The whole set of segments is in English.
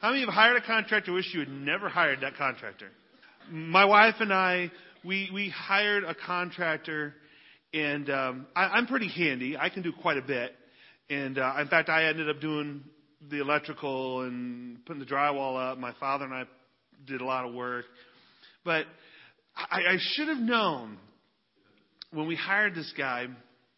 How many have hired a contractor wish you had never hired that contractor? My wife and I, we hired a contractor, and I'm pretty handy. I can do quite a bit. And in fact, I ended up doing the electrical and putting the drywall up. My father and I did a lot of work. But I should have known when we hired this guy,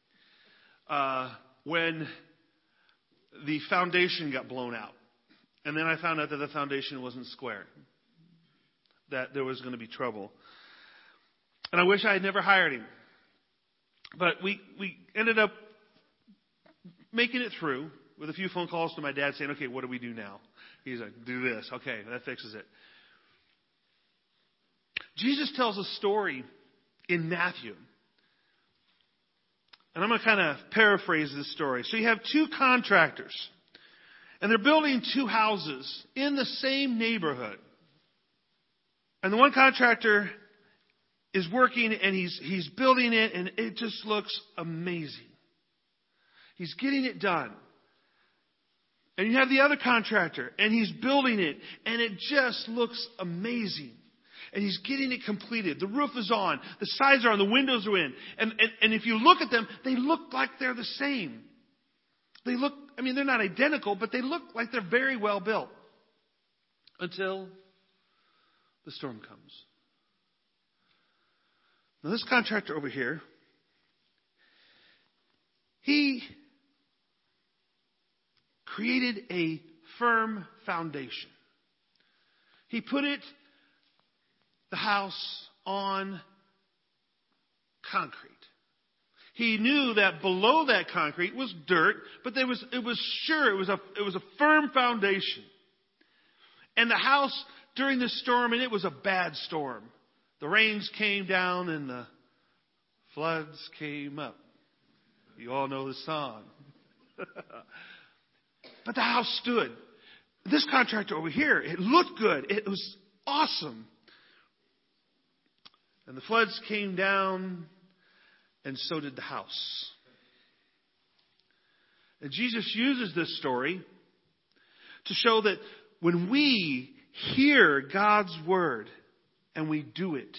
when the foundation got blown out. And then I found out that the foundation wasn't square, that there was going to be trouble. And I wish I had never hired him. But we ended up making it through with a few phone calls to my dad saying, okay, what do we do now? He's like, do this. Okay, that fixes it. Jesus tells a story in Matthew. And I'm going to kind of paraphrase this story. So you have two contractors, and they're building two houses in the same neighborhood. And the one contractor is working, and he's building it, and it just looks amazing. He's getting it done. And you have the other contractor, and he's building it, and it just looks amazing. And he's getting it completed. The roof is on. The sides are on. The windows are in. And if you look at them, they look like they're the same. They're not identical, but they look like they're very well built. Until the storm comes. Now this contractor over here, he created a firm foundation. He put the house on concrete. He knew that below that concrete was dirt, but it was a firm foundation. And the house during this storm, and it was a bad storm. The rains came down and the floods came up. You all know the song. But the house stood. This contractor over here, it looked good. It was awesome. And the floods came down, and so did the house. And Jesus uses this story to show that when we hear God's word and we do it,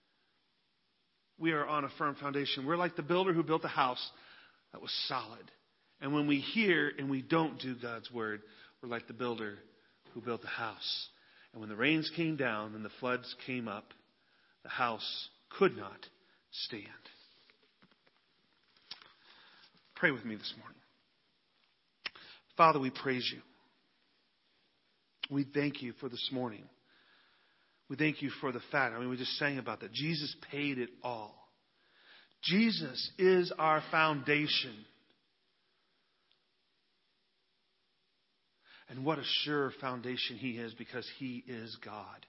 we are on a firm foundation. We're like the builder who built a house that was solid. And when we hear and we don't do God's word, we're like the builder who built the house. And when the rains came down and the floods came up, the house could not stand. Pray with me this morning. Father, we praise you. We thank you for this morning. We thank you for the fact, we just sang about that. Jesus paid it all. Jesus is our foundation. And what a sure foundation he is, because he is God.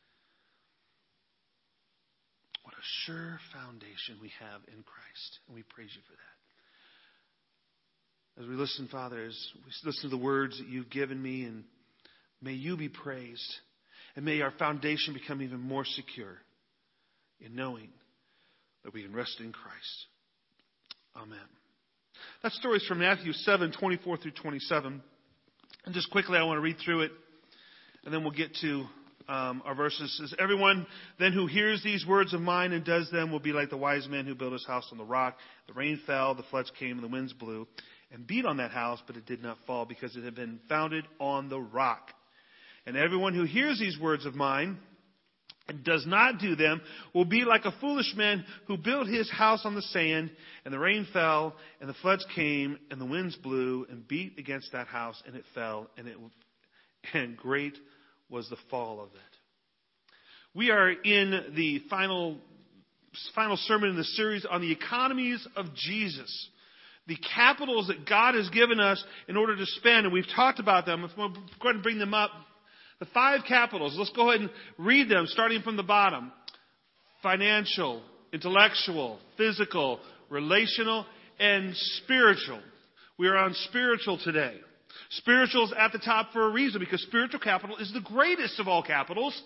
What a sure foundation we have in Christ. And we praise you for that. As we listen, Father, as we listen to the words that you've given me, and may you be praised. And may our foundation become even more secure in knowing that we can rest in Christ. Amen. That story is from Matthew 7:24 through 27. And just quickly, I want to read through it, and then we'll get to our verses. It says, everyone then who hears these words of mine and does them will be like the wise man who built his house on the rock. The rain fell, the floods came, and the winds blew and beat on that house, but it did not fall because it had been founded on the rock. And everyone who hears these words of mine and does not do them will be like a foolish man who built his house on the sand, and the rain fell, and the floods came, and the winds blew and beat against that house, and it fell, and great was the fall of it. We are in the final sermon in the series on the economies of Jesus. The capitals that God has given us in order to spend, and we've talked about them. If we'll go ahead and bring them up. The 5 capitals, let's go ahead and read them starting from the bottom. Financial, intellectual, physical, relational, and spiritual. We are on spiritual today. Spiritual is at the top for a reason, because spiritual capital is the greatest of all capitals.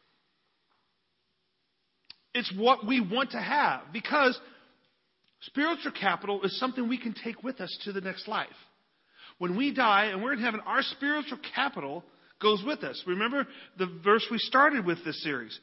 It's what we want to have, because spiritual capital is something we can take with us to the next life. When we die and we're in heaven, our spiritual capital goes with us. Remember the verse we started with this series.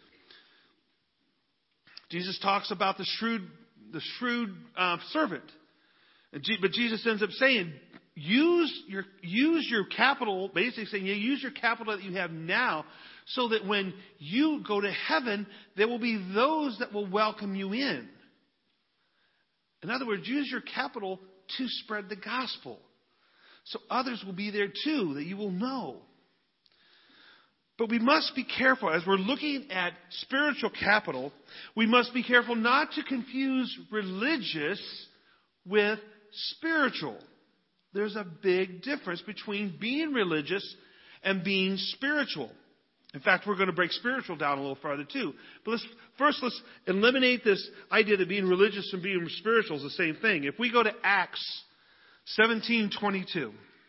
Jesus talks about the shrewd servant. But Jesus ends up saying, use your capital, basically saying, use your capital that you have now so that when you go to heaven, there will be those that will welcome you in. In other words, use your capital to spread the gospel. So others will be there too, that you will know. But we must be careful. As we're looking at spiritual capital, we must be careful not to confuse religious with spiritual. There's a big difference between being religious and being spiritual. In fact, we're going to break spiritual down a little farther too. But let's eliminate this idea that being religious and being spiritual is the same thing. If we go to Acts 17:22.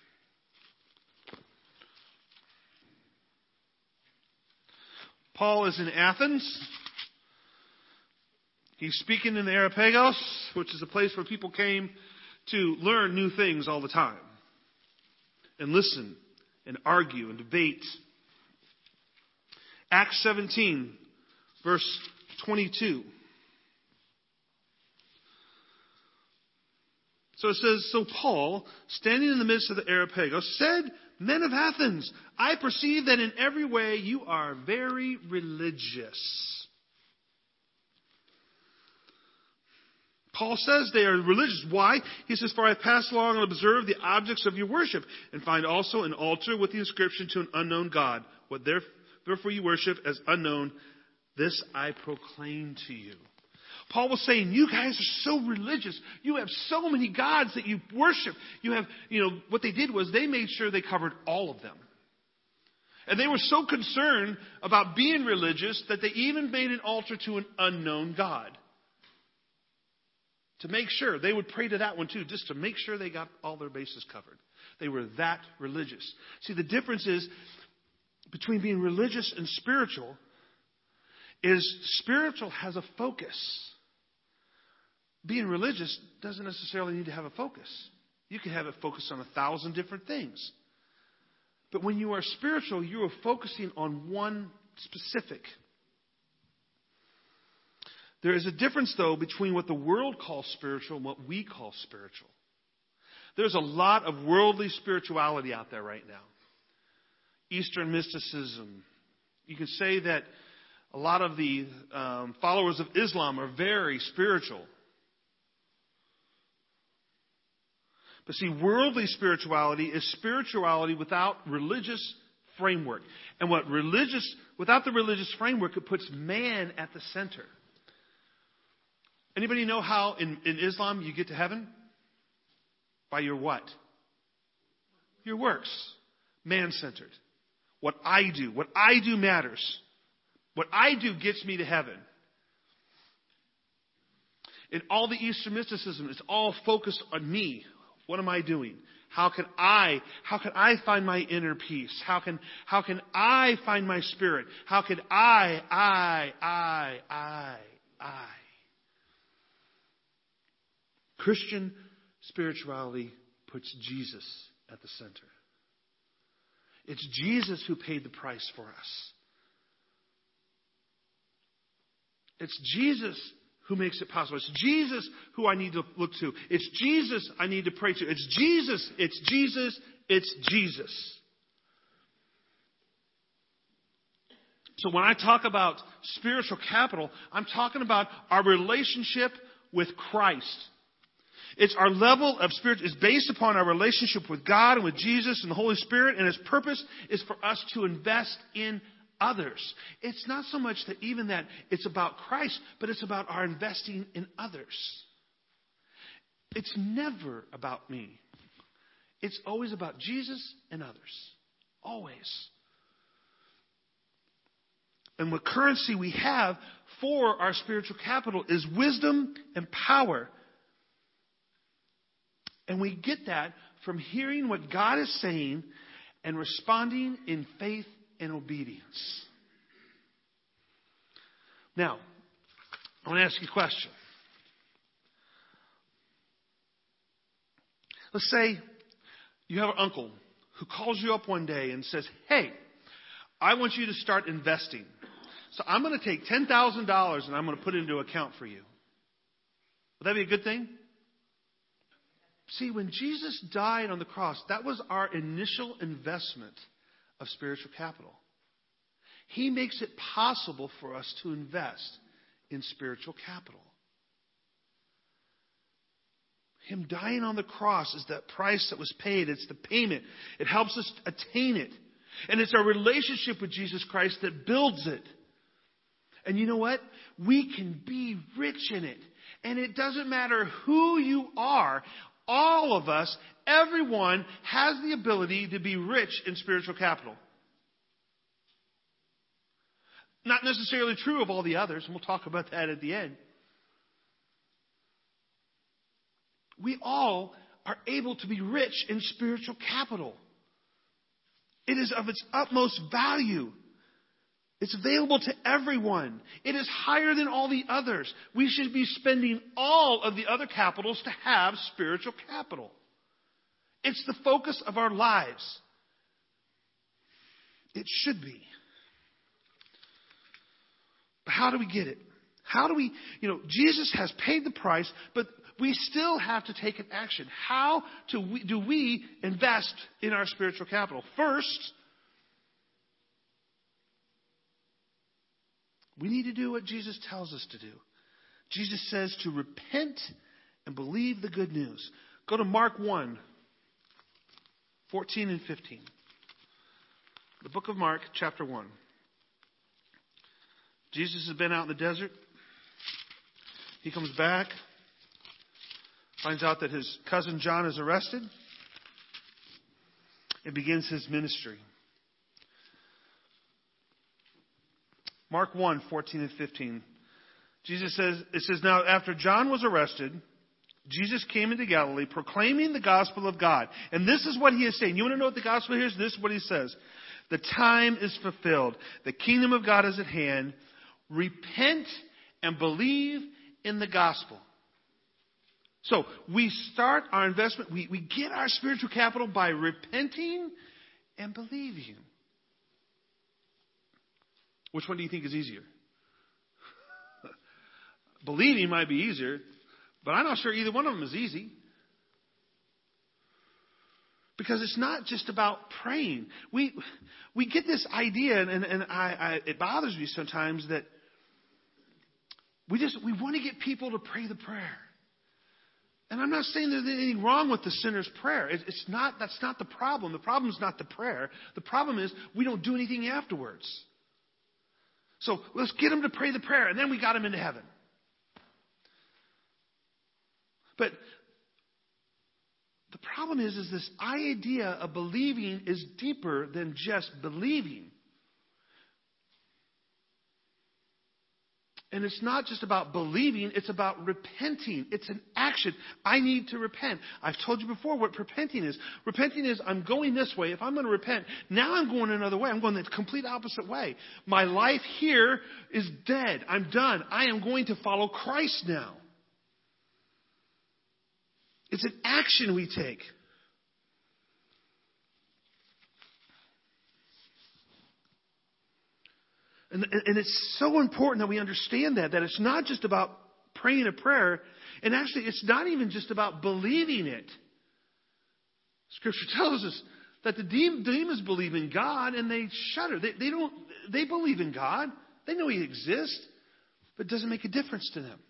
Paul is in Athens. He's speaking in the Areopagus, which is a place where people came to learn new things all the time. And listen, and argue, and debate. Acts 17, verse 22. So it says, so Paul, standing in the midst of the Areopagus, said, men of Athens, I perceive that in every way you are very religious. Paul says they are religious. Why? He says, for I have passed along and observed the objects of your worship, and find also an altar with the inscription to an unknown God. What therefore you worship as unknown, this I proclaim to you. Paul was saying, you guys are so religious. You have so many gods that you worship. What they did was they made sure they covered all of them. And they were so concerned about being religious that they even made an altar to an unknown God. To make sure. They would pray to that one too, just to make sure they got all their bases covered. They were that religious. See, the difference is between being religious and spiritual is spiritual has a focus. Being religious doesn't necessarily need to have a focus. You can have it focused on 1,000 different things. But when you are spiritual, you are focusing on one specific. There is a difference, though, between what the world calls spiritual and what we call spiritual. There's a lot of worldly spirituality out there right now. Eastern mysticism. You can say that a lot of the followers of Islam are very spiritual. But see, worldly spirituality is spirituality without religious framework. And without the religious framework, it puts man at the center. Anybody know how in Islam you get to heaven? By your what? Your works. Man-centered. What I do matters. What I do gets me to heaven. In all the Eastern mysticism, it's all focused on me. What am I doing? How can I find my inner peace? How can I find my spirit? How can I? Christian spirituality puts Jesus at the center. It's Jesus who paid the price for us. It's Jesus who makes it possible. It's Jesus who I need to look to. It's Jesus I need to pray to. It's Jesus. It's Jesus. It's Jesus. So when I talk about spiritual capital, I'm talking about our relationship with Christ. It's our level of spirit is based upon our relationship with God and with Jesus and the Holy Spirit, and its purpose is for us to invest in others. It's not so much that it's about Christ, but it's about our investing in others. It's never about me. It's always about Jesus and others. Always. And what currency we have for our spiritual capital is wisdom and power. And we get that from hearing what God is saying and responding in faith and obedience. Now, I want to ask you a question. Let's say you have an uncle who calls you up one day and says, hey, I want you to start investing. So I'm going to take $10,000 and I'm going to put it into account for you. Would that be a good thing? See, when Jesus died on the cross, that was our initial investment of spiritual capital. He makes it possible for us to invest in spiritual capital. Him dying on the cross is that price that was paid. It's the payment. It helps us attain it. And it's our relationship with Jesus Christ that builds it. And you know what? We can be rich in it. And it doesn't matter who you are. All of us, everyone, has the ability to be rich in spiritual capital. Not necessarily true of all the others, and we'll talk about that at the end. We all are able to be rich in spiritual capital. It is of its utmost value. It's available to everyone. It is higher than all the others. We should be spending all of the other capitals to have spiritual capital. It's the focus of our lives. It should be. But how do we get it? How do we, Jesus has paid the price, but we still have to take an action. How do we invest in our spiritual capital? First, we need to do what Jesus tells us to do. Jesus says to repent and believe the good news. Go to Mark 1, 14 and 15. The book of Mark, chapter 1. Jesus has been out in the desert. He comes back, finds out that his cousin John is arrested, and begins his ministry. Mark 1, 14 and 15. It says, now after John was arrested, Jesus came into Galilee proclaiming the gospel of God. And this is what he is saying. You want to know what the gospel is? This is what he says. The time is fulfilled. The kingdom of God is at hand. Repent and believe in the gospel. So we start our investment. We get our spiritual capital by repenting and believing. Which one do you think is easier? Believing might be easier, but I'm not sure either one of them is easy. Because it's not just about praying. We get this idea, and it bothers me sometimes that we want to get people to pray the prayer. And I'm not saying there's anything wrong with the sinner's prayer. That's not the problem. The problem is not the prayer. The problem is we don't do anything afterwards. So let's get them to pray the prayer, and then we got them into heaven. But the problem is this idea of believing is deeper than just believing. And it's not just about believing, it's about repenting. It's an action. I need to repent. I've told you before what repenting is. Repenting is I'm going this way. If I'm going to repent, now I'm going another way. I'm going the complete opposite way. My life here is dead. I'm done. I am going to follow Christ now. It's an action we take. And it's so important that we understand that it's not just about praying a prayer. And actually, it's not even just about believing it. Scripture tells us that the demons believe in God and they shudder. They believe in God. They know He exists, but it doesn't make a difference to them.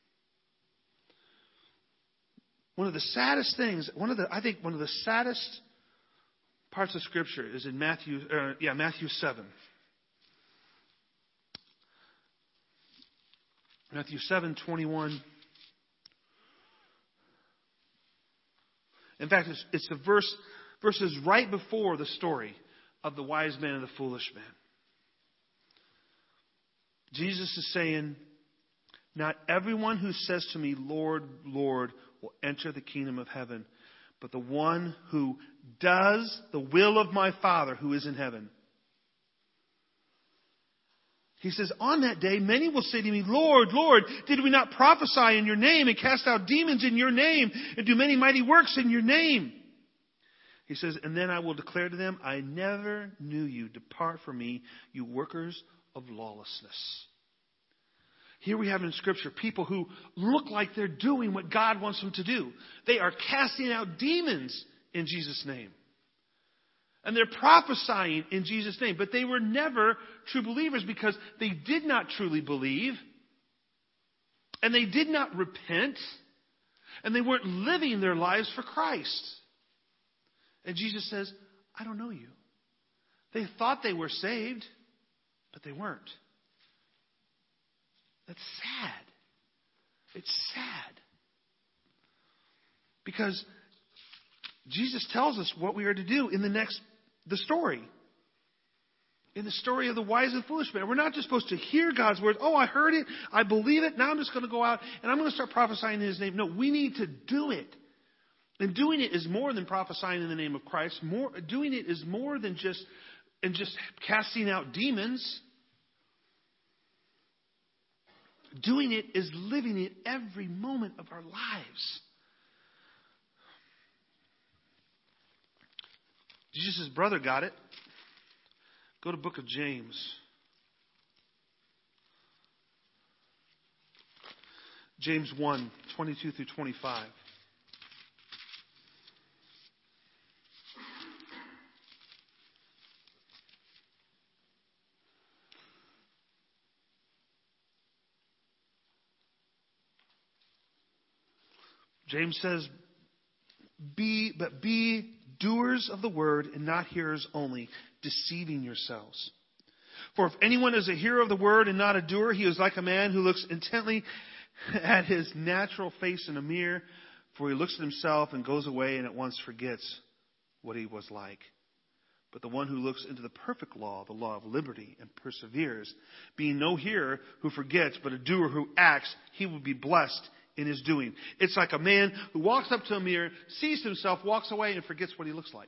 One of the saddest things, one of the saddest parts of Scripture is in Matthew 7. Matthew 7:21. In fact, it's the verses right before the story of the wise man and the foolish man. Jesus is saying, not everyone who says to me, Lord, Lord, will enter the kingdom of heaven, but the one who does the will of my Father who is in heaven. He says, on that day, many will say to me, Lord, Lord, did we not prophesy in your name and cast out demons in your name and do many mighty works in your name? He says, and then I will declare to them, I never knew you. Depart from me, you workers of lawlessness. Here we have in Scripture people who look like they're doing what God wants them to do. They are casting out demons in Jesus' name. And they're prophesying in Jesus' name. But they were never true believers because they did not truly believe. And they did not repent. And they weren't living their lives for Christ. And Jesus says, I don't know you. They thought they were saved, but they weren't. That's sad. It's sad. Because Jesus tells us what we are to do in the story. In the story of the wise and foolish man. We're not just supposed to hear God's word. Oh, I heard it. I believe it. Now I'm just going to go out and I'm going to start prophesying in His name. No, we need to do it. And doing it is more than prophesying in the name of Christ. Doing it is more than just casting out demons. Doing it is living it every moment of our lives. Jesus' brother got it. Go to the book of James. James 1, 22 through 25. James says, be doers of the word and not hearers only, deceiving yourselves. For if anyone is a hearer of the word and not a doer, he is like a man who looks intently at his natural face in a mirror, for he looks at himself and goes away and at once forgets what he was like. But the one who looks into the perfect law, the law of liberty, and perseveres, being no hearer who forgets, but a doer who acts, he will be blessed in his doing. It's like a man who walks up to a mirror, sees himself, walks away, and forgets what he looks like.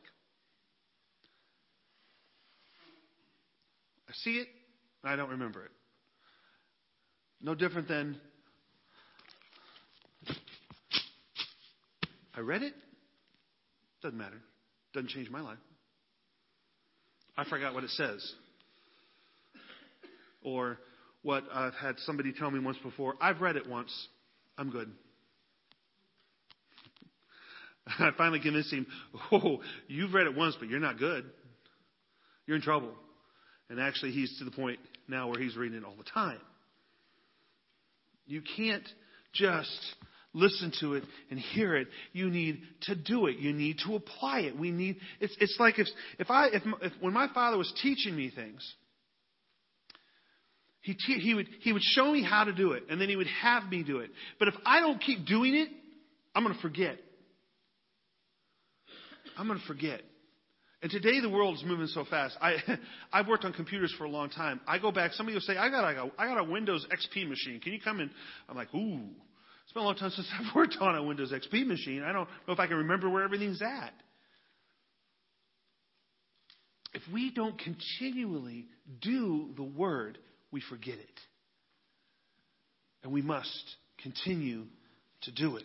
I see it, and I don't remember it. No different than I read it. Doesn't matter. Doesn't change my life. I forgot what it says. Or what I've had somebody tell me once before. I've read it once. I'm good. I finally convinced him, oh, you've read it once, but you're not good. You're in trouble. And actually, he's to the point now where he's reading it all the time. You can't just listen to it and hear it. You need to do it. You need to apply it. It's like if when my father was teaching me things, he would show me how to do it, and then he would have me do it. But if I don't keep doing it, I'm going to forget. I'm going to forget. And today the world is moving so fast. I've worked on computers for a long time. I go back. Somebody will say, I got a Windows XP machine. Can you come in? I'm like, ooh. It's been a long time since I've worked on a Windows XP machine. I don't know if I can remember where everything's at. If we don't continually do the Word, we forget it. And we must continue to do it.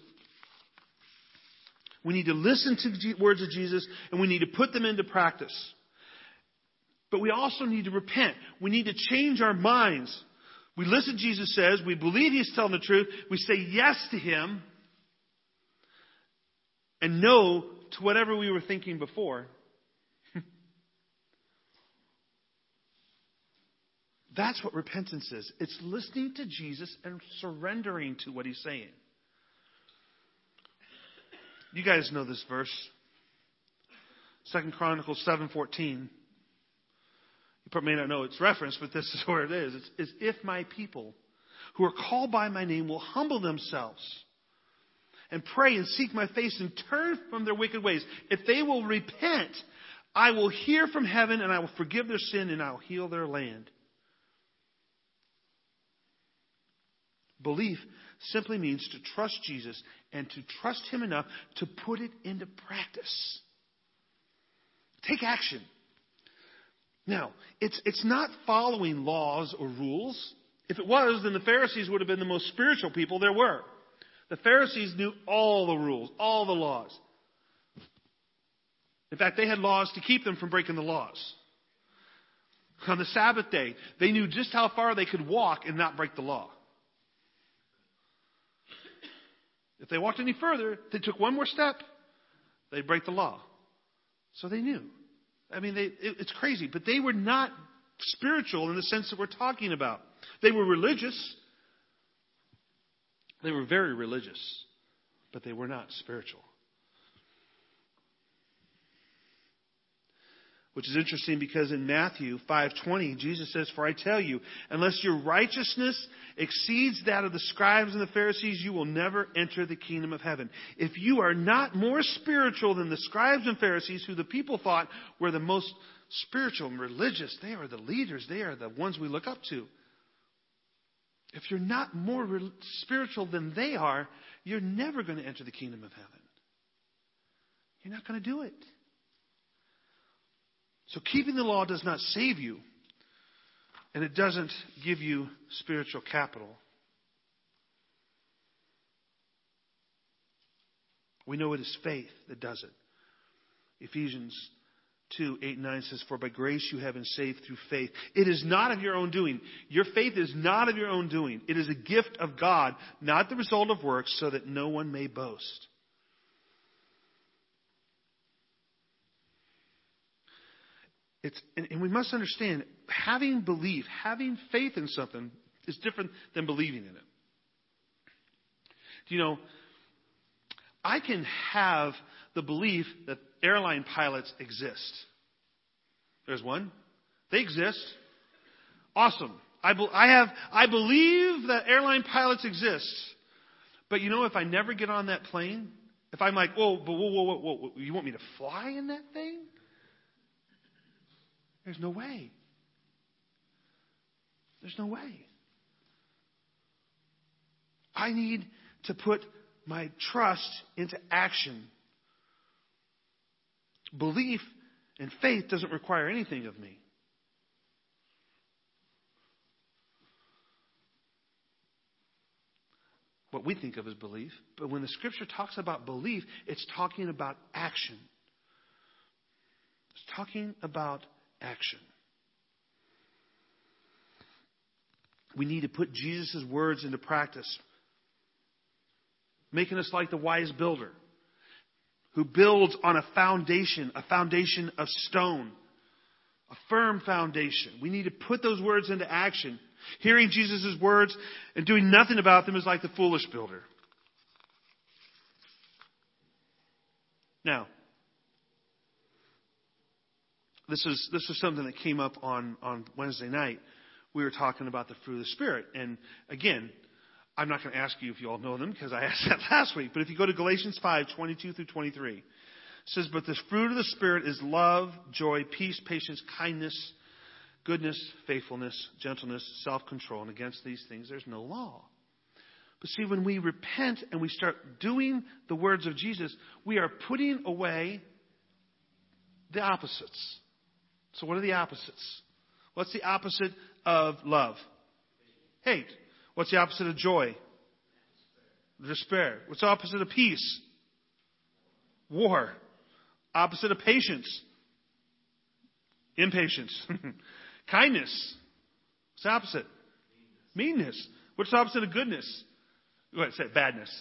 We need to listen to the words of Jesus, and we need to put them into practice. But we also need to repent. We need to change our minds. We listen, Jesus says, we believe He's telling the truth, we say yes to Him, and no to whatever we were thinking before. That's what repentance is. It's listening to Jesus and surrendering to what He's saying. You guys know this verse. 2 Chronicles 7:14. You probably may not know its reference, but this is where it is. It's if my people who are called by my name will humble themselves and pray and seek my face and turn from their wicked ways. If they will repent, I will hear from heaven and I will forgive their sin and I will heal their land. Belief simply means to trust Jesus and to trust Him enough to put it into practice. Take action. Now, it's not following laws or rules. If it was, then the Pharisees would have been the most spiritual people there were. The Pharisees knew all the rules, all the laws. In fact, they had laws to keep them from breaking the laws. On the Sabbath day, they knew just how far they could walk and not break the law. If they walked any further, they took one more step, they'd break the law. So they knew. I mean, it's crazy. But they were not spiritual in the sense that we're talking about. They were religious. They were very religious. But they were not spiritual. Which is interesting because in Matthew 5:20, Jesus says, "For I tell you, unless your righteousness exceeds that of the scribes and the Pharisees, you will never enter the kingdom of heaven." If you are not more spiritual than the scribes and Pharisees, who the people thought were the most spiritual and religious, they are the leaders, they are the ones we look up to. If you're not more spiritual than they are, you're never going to enter the kingdom of heaven. You're not going to do it. So keeping the law does not save you, and it doesn't give you spiritual capital. We know it is faith that does it. Ephesians 2:8-9 says, "For by grace you have been saved through faith. It is not of your own doing." Your faith is not of your own doing. It is a gift of God, not the result of works, so that no one may boast. And we must understand, having belief, having faith in something is different than believing in it. You know, I can have the belief that airline pilots exist. There's one. They exist. Awesome. I believe that airline pilots exist. But you know, if I never get on that plane, if I'm like, whoa, you want me to fly in that thing? There's no way. There's no way. I need to put my trust into action. Belief and faith doesn't require anything of me. What we think of as belief. But when the Scripture talks about belief, it's talking about action. It's talking about action. We need to put Jesus' words into practice, making us like the wise builder who builds on a foundation of stone, a firm foundation. We need to put those words into action. Hearing Jesus' words and doing nothing about them is like the foolish builder. Now, This was something that came up on Wednesday night. We were talking about the fruit of the Spirit. And again, I'm not going to ask you if you all know them because I asked that last week. But if you go to Galatians 5:22-23, it says, "But the fruit of the Spirit is love, joy, peace, patience, kindness, goodness, faithfulness, gentleness, self-control. And against these things there's no law." But see, when we repent and we start doing the words of Jesus, we are putting away the opposites. So what are the opposites? What's the opposite of love? Hate. What's the opposite of joy? Despair. What's the opposite of peace? War. Opposite of patience? Impatience. Kindness. What's the opposite? Meanness. What's the opposite of goodness? What's that? Badness.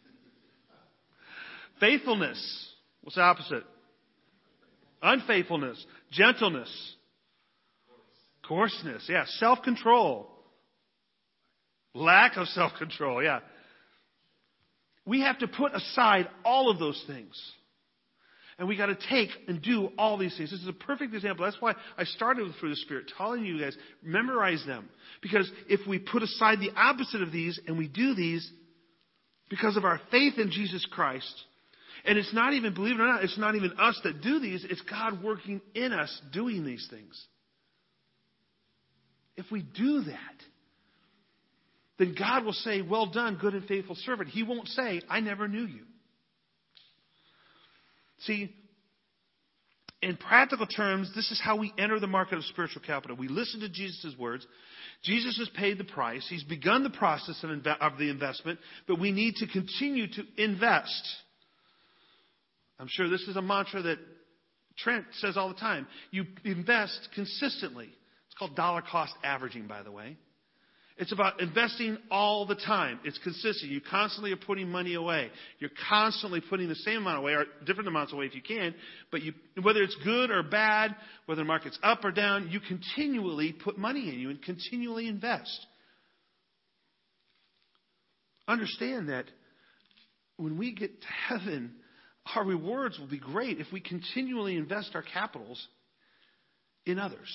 Faithfulness. What's the opposite? Unfaithfulness. Gentleness. Coarseness. Yeah. Self-control. Lack of self-control. Yeah. We have to put aside all of those things. And we got to take and do all these things. This is a perfect example. That's why I started with Fruit of the Spirit, telling you guys, memorize them. Because if we put aside the opposite of these and we do these because of our faith in Jesus Christ, and it's not even, believe it or not, it's not even us that do these. It's God working in us doing these things. If we do that, then God will say, "Well done, good and faithful servant." He won't say, "I never knew you." See, in practical terms, this is how we enter the market of spiritual capital. We listen to Jesus' words. Jesus has paid the price. He's begun the process of the investment, but we need to continue to invest. I'm sure this is a mantra that Trent says all the time, you invest consistently. It's called dollar cost averaging, by the way. It's about investing all the time. It's consistent. You constantly are putting money away. You're constantly putting the same amount away, or different amounts away if you can. But whether it's good or bad, whether the market's up or down, you continually put money in. You and continually invest. Understand that when we get to heaven, our rewards will be great if we continually invest our capitals in others.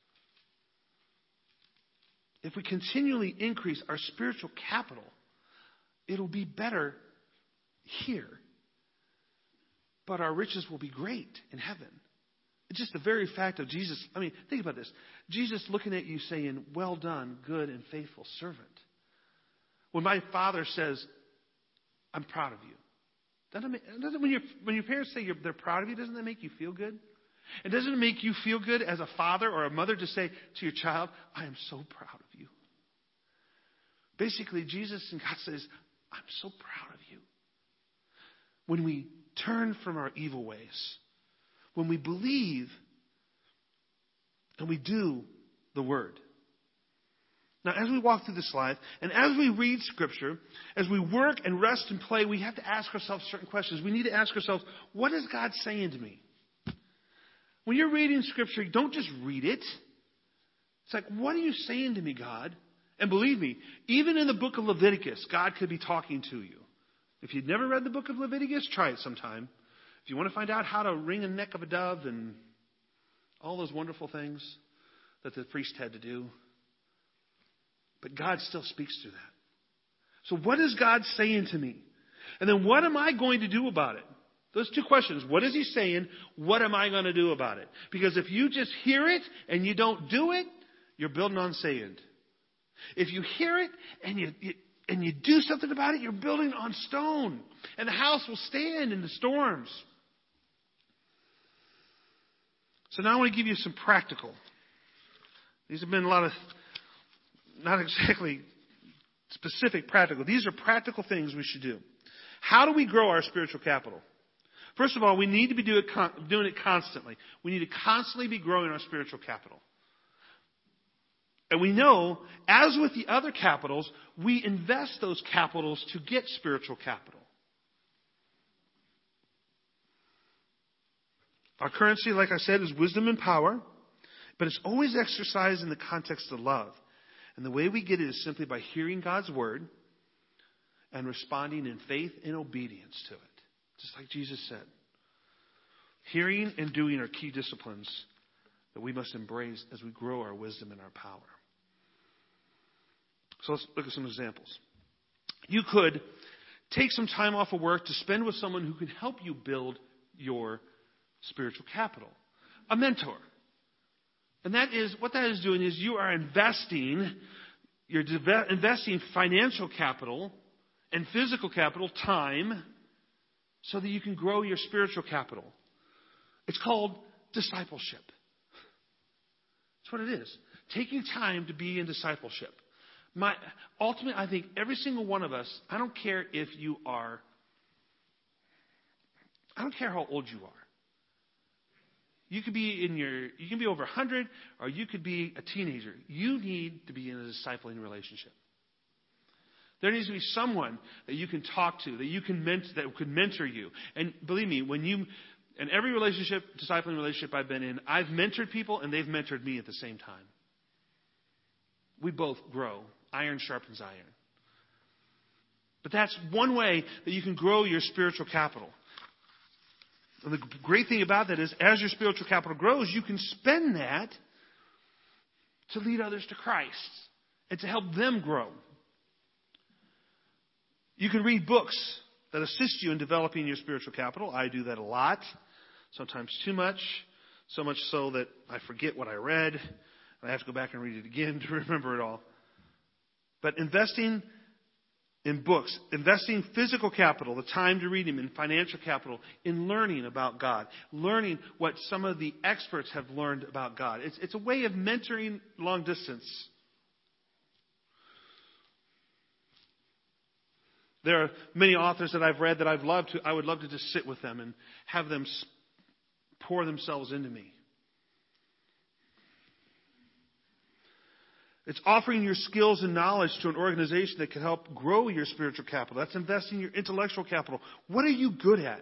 If we continually increase our spiritual capital, it'll be better here. But our riches will be great in heaven. It's just the very fact of Jesus. I mean, think about this. Jesus looking at you saying, well done, good and faithful servant. When my Father says, I'm proud of you. When your parents say they're proud of you, doesn't that make you feel good? And doesn't it make you feel good as a father or a mother to say to your child, I am so proud of you? Basically, Jesus and God says, I'm so proud of you. When we turn from our evil ways, when we believe and we do the Word. Now, as we walk through this life, and as we read Scripture, as we work and rest and play, we have to ask ourselves certain questions. We need to ask ourselves, what is God saying to me? When you're reading Scripture, don't just read it. It's like, what are you saying to me, God? And believe me, even in the book of Leviticus, God could be talking to you. If you've never read the book of Leviticus, try it sometime. If you want to find out how to wring the neck of a dove and all those wonderful things that the priest had to do. But God still speaks through that. So what is God saying to me? And then what am I going to do about it? Those two questions. What is He saying? What am I going to do about it? Because if you just hear it and you don't do it, you're building on sand. If you hear it and you do something about it, you're building on stone. And the house will stand in the storms. So now I want to give you some practical. These have been a lot of, not exactly specific practical. These are practical things we should do. How do we grow our spiritual capital? First of all, we need to be doing it constantly. We need to constantly be growing our spiritual capital. And we know, as with the other capitals, we invest those capitals to get spiritual capital. Our currency, like I said, is wisdom and power, but it's always exercised in the context of love. And the way we get it is simply by hearing God's word and responding in faith and obedience to it. Just like Jesus said. Hearing and doing are key disciplines that we must embrace as we grow our wisdom and our power. So let's look at some examples. You could take some time off of work to spend with someone who can help you build your spiritual capital. A mentor. And what that is doing is you are investing financial capital and physical capital, time, so that you can grow your spiritual capital. It's called discipleship. That's what it is. Taking time to be in discipleship. Ultimately, I think every single one of us, I don't care how old you are. You can be over 100, or you could be a teenager. You need to be in a discipling relationship. There needs to be someone that you can talk to, that could mentor you. And believe me, in every discipling relationship I've been in, I've mentored people and they've mentored me at the same time. We both grow. Iron sharpens iron. But that's one way that you can grow your spiritual capital. And the great thing about that is, as your spiritual capital grows, you can spend that to lead others to Christ and to help them grow. You can read books that assist you in developing your spiritual capital. I do that a lot, sometimes too much, so much so that I forget what I read, and I have to go back and read it again to remember it all. But investing in books, investing physical capital, the time to read them, in financial capital, in learning about God, learning what some of the experts have learned about God. It's a way of mentoring long distance. There are many authors that I've read that I would love to just sit with them and have them pour themselves into me. It's offering your skills and knowledge to an organization that can help grow your spiritual capital. That's investing your intellectual capital. What are you good at?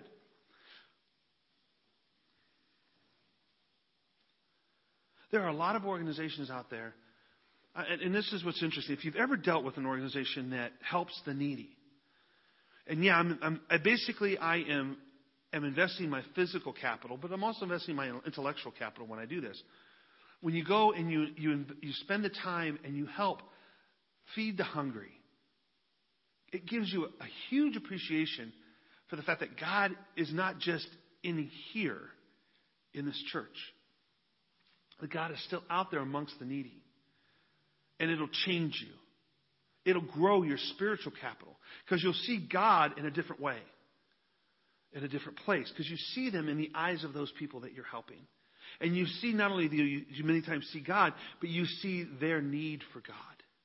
There are a lot of organizations out there, and this is what's interesting. If you've ever dealt with an organization that helps the needy, and yeah, I am investing my physical capital, but I'm also investing my intellectual capital when I do this. When you go and you spend the time and you help feed the hungry, it gives you a huge appreciation for the fact that God is not just in here in this church. That God is still out there amongst the needy. And it'll change you. It'll grow your spiritual capital. Because you'll see God in a different way. In a different place. Because you see them in the eyes of those people that you're helping. And you see not only do you many times see God, but you see their need for God.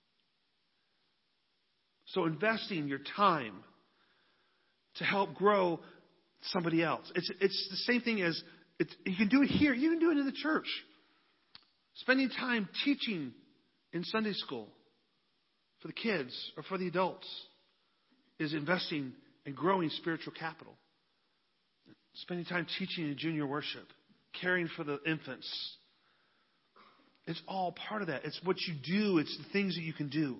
So investing your time to help grow somebody else. It's the same thing as, you can do it here. You can do it in the church. Spending time teaching in Sunday school for the kids or for the adults is investing and growing spiritual capital. Spending time teaching in junior worship, caring for the infants. It's all part of that. It's what you do. It's the things that you can do.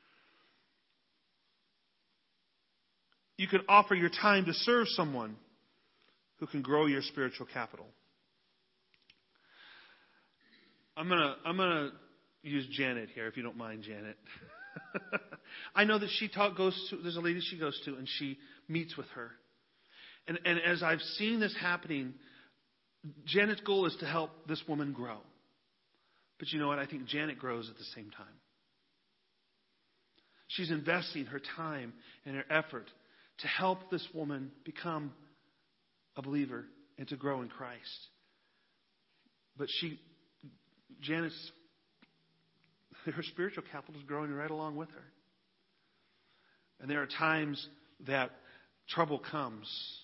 You can offer your time to serve someone who can grow your spiritual capital. I'm gonna use Janet here, if you don't mind, Janet. I know that there's a lady she goes to, and she meets with her. And as I've seen this happening, Janet's goal is to help this woman grow. But you know what? I think Janet grows at the same time. She's investing her time and her effort to help this woman become a believer and to grow in Christ. But her spiritual capital is growing right along with her. And there are times that trouble comes.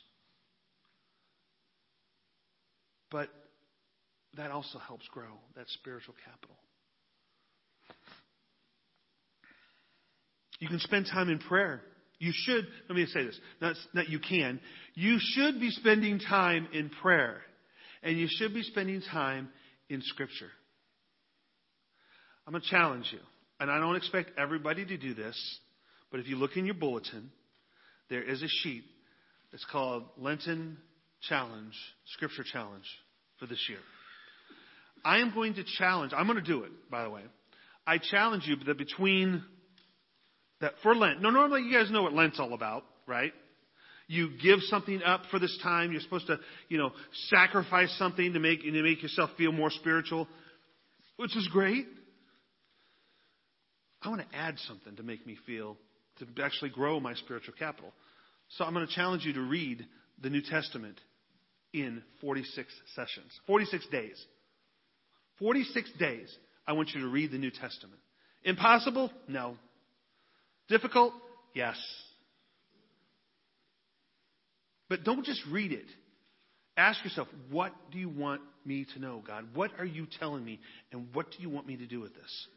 But that also helps grow that spiritual capital. You can spend time in prayer. You should, let me say this, not you can. You should be spending time in prayer. And you should be spending time in Scripture. I'm going to challenge you. And I don't expect everybody to do this. But if you look in your bulletin, there is a sheet that's called Lenten Challenge, Scripture Challenge for this year. I'm going to do it, by the way. I challenge you that for Lent. No, normally you guys know what Lent's all about, right? You give something up for this time. You're supposed to, sacrifice something to make yourself feel more spiritual, which is great. I want to add something to make me feel, to actually grow my spiritual capital. So I'm going to challenge you to read the New Testament in 46 sessions. 46 days. 46 days, I want you to read the New Testament. Impossible? No. Difficult? Yes. But don't just read it. Ask yourself, what do you want me to know, God? What are you telling me? And what do you want me to do with this?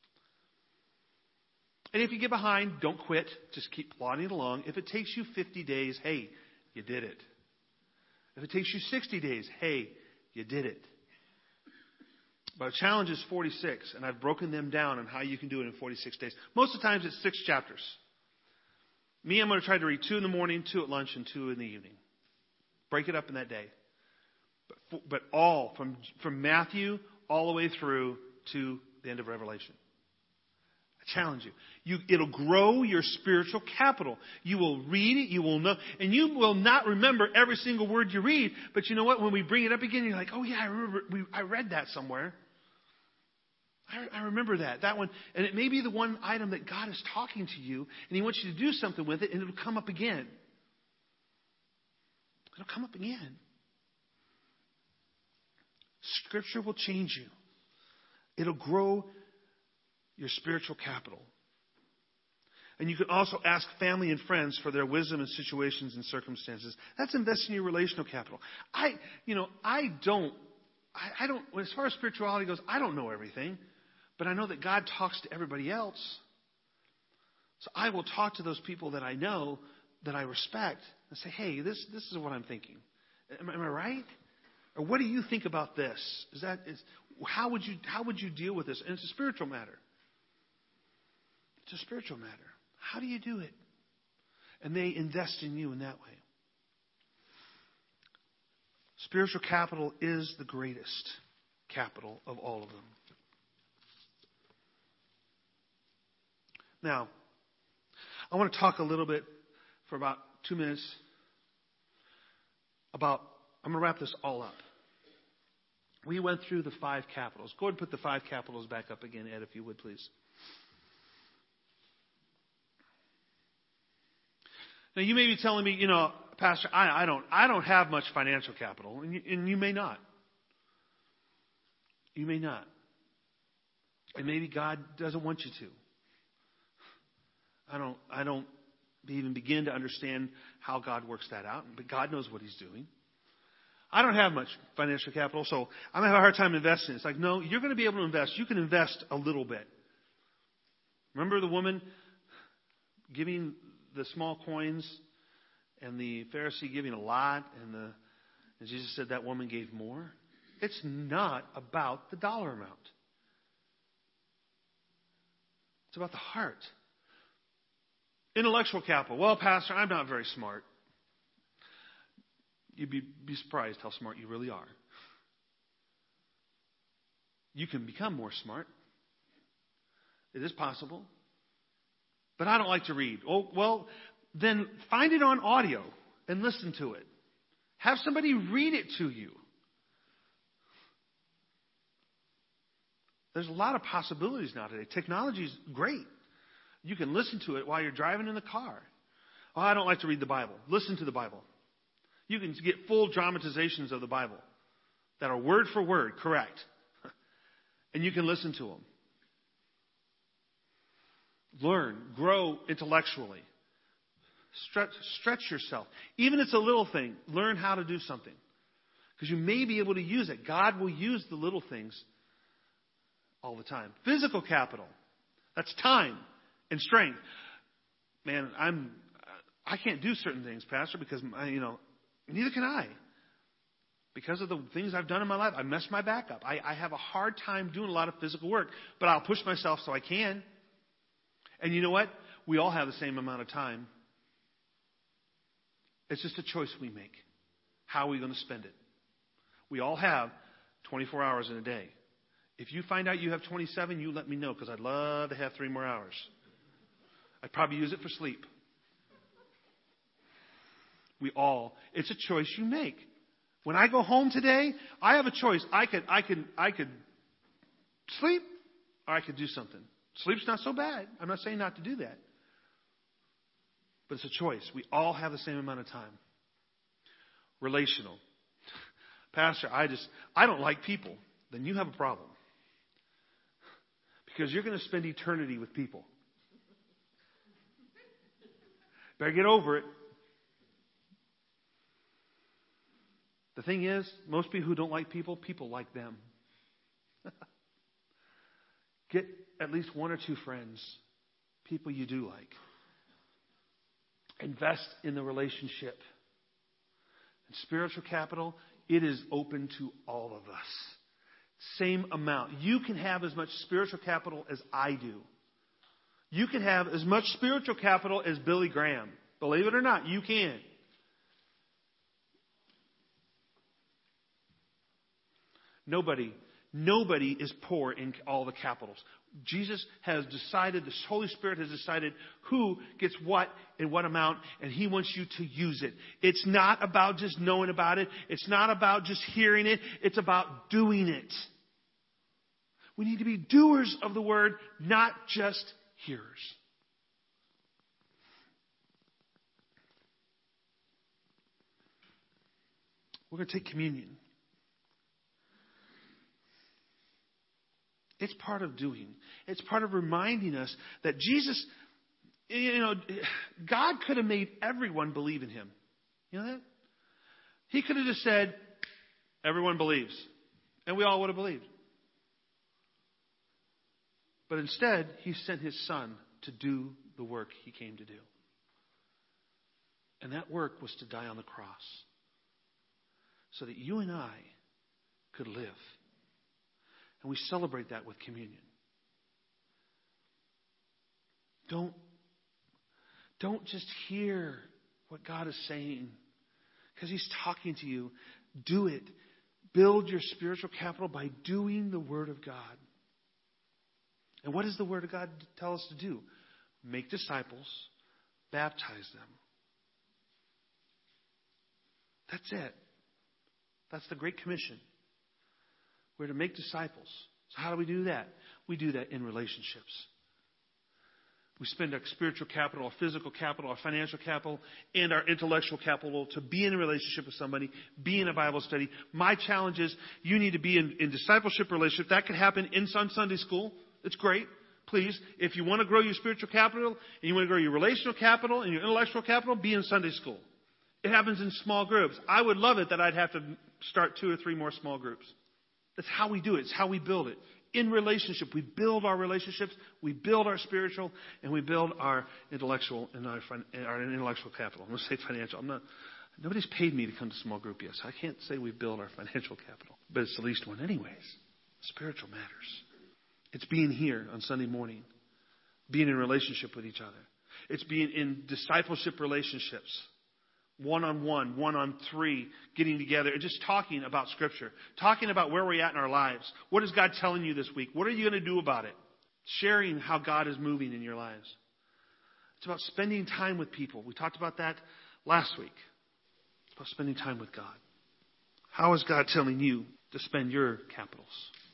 And if you get behind, don't quit. Just keep plodding along. If it takes you 50 days, hey, you did it. If it takes you 60 days, hey, you did it. But our challenge is 46, and I've broken them down on how you can do it in 46 days. Most of the times it's 6 chapters. Me, I'm going to try to read 2 in the morning, 2 at lunch, and 2 in the evening. Break it up in that day. But all, from Matthew all the way through to the end of Revelation. Challenge you. It'll grow your spiritual capital. You will read it, you will know, and you will not remember every single word you read. But you know what? When we bring it up again, you're like, oh yeah, I remember. I read that somewhere. I remember that one, and it may be the one item that God is talking to you, and He wants you to do something with it, and it'll come up again. It'll come up again. Scripture will change you. It'll grow your spiritual capital. And you can also ask family and friends for their wisdom in situations and circumstances. That's investing your relational capital. I don't, as far as spirituality goes, I don't know everything. But I know that God talks to everybody else. So I will talk to those people that I know, that I respect, and say, hey, this is what I'm thinking. Am I right? Or what do you think about this? How would you deal with this? And it's a spiritual matter. It's a spiritual matter. How do you do it? And they invest in you in that way. Spiritual capital is the greatest capital of all of them. Now, I want to talk a little bit for about 2 minutes I'm going to wrap this all up. We went through the 5 capitals. Go ahead and put the 5 capitals back up again, Ed, if you would, please. Now, you may be telling me, Pastor, I don't have much financial capital, and you may not. You may not. And maybe God doesn't want you to. I don't even begin to understand how God works that out, but God knows what He's doing. I don't have much financial capital, so I'm going to have a hard time investing. It's like, no, you're going to be able to invest. You can invest a little bit. Remember the woman giving the small coins and the Pharisee giving a lot, and Jesus said that woman gave more? It's not about the dollar amount. It's about the heart. Intellectual capital. Well, Pastor, I'm not very smart. You'd be surprised how smart you really are. You can become more smart. It is possible. But I don't like to read. Oh, well, then find it on audio and listen to it. Have somebody read it to you. There's a lot of possibilities now today. Technology is great. You can listen to it while you're driving in the car. Oh, I don't like to read the Bible. Listen to the Bible. You can get full dramatizations of the Bible that are word for word correct. And you can listen to them. Learn, grow intellectually. Stretch yourself. Even if it's a little thing, learn how to do something. Because you may be able to use it. God will use the little things all the time. Physical capital. That's time and strength. Man, I can't do certain things, Pastor, because neither can I. Because of the things I've done in my life, I messed my back up. I have a hard time doing a lot of physical work, but I'll push myself so I can. And you know what? We all have the same amount of time. It's just a choice we make. How are we going to spend it? We all have 24 hours in a day. If you find out you have 27, you let me know, because I'd love to have 3 more hours. I'd probably use it for sleep. It's a choice you make. When I go home today, I have a choice. I could sleep, or I could do something. Sleep's not so bad. I'm not saying not to do that. But it's a choice. We all have the same amount of time. Relational. Pastor, I don't like people. Then you have a problem. Because you're going to spend eternity with people. Better get over it. The thing is, most people who don't like people like them. Get at least 1 or 2 friends, people you do like. Invest in the relationship. And spiritual capital, it is open to all of us. Same amount. You can have as much spiritual capital as I do. You can have as much spiritual capital as Billy Graham. Believe it or not, you can. Nobody is poor in all the capitals. Jesus has decided, the Holy Spirit has decided who gets what in what amount, and He wants you to use it. It's not about just knowing about it. It's not about just hearing it. It's about doing it. We need to be doers of the word, not just hearers. We're going to take communion. It's part of doing. It's part of reminding us that Jesus You know, God could have made everyone believe in him. You know that? He could have just said, everyone believes. And we all would have believed. But instead, he sent his son to do the work he came to do. And that work was to die on the cross so that you and I could live. And we celebrate that with communion. Don't just hear what God is saying because he's talking to you. Do it. Build your spiritual capital by doing the Word of God. And what does the Word of God tell us to do? Make disciples, baptize them. That's it. That's the Great Commission. We're to make disciples. So how do we do that? We do that in relationships. We spend our spiritual capital, our physical capital, our financial capital, and our intellectual capital to be in a relationship with somebody, be in a Bible study. My challenge is you need to be in discipleship relationship. That can happen on Sunday school. It's great. Please, if you want to grow your spiritual capital and you want to grow your relational capital and your intellectual capital, be in Sunday school. It happens in small groups. I would love it that I'd have to start 2 or 3 more small groups. That's how we do it. It's how we build it. In relationship, we build our relationships, we build our spiritual, and we build our intellectual and our intellectual capital. I'm going to say financial. Nobody's paid me to come to small group yet, so I can't say we build our financial capital. But it's the least one anyways. Spiritual matters. It's being here on Sunday morning, being in relationship with each other. It's being in discipleship relationships. 1-on-1, 1-on-3, getting together and just talking about Scripture. Talking about where we're at in our lives. What is God telling you this week? What are you going to do about it? Sharing how God is moving in your lives. It's about spending time with people. We talked about that last week. It's about spending time with God. How is God telling you to spend your capitals?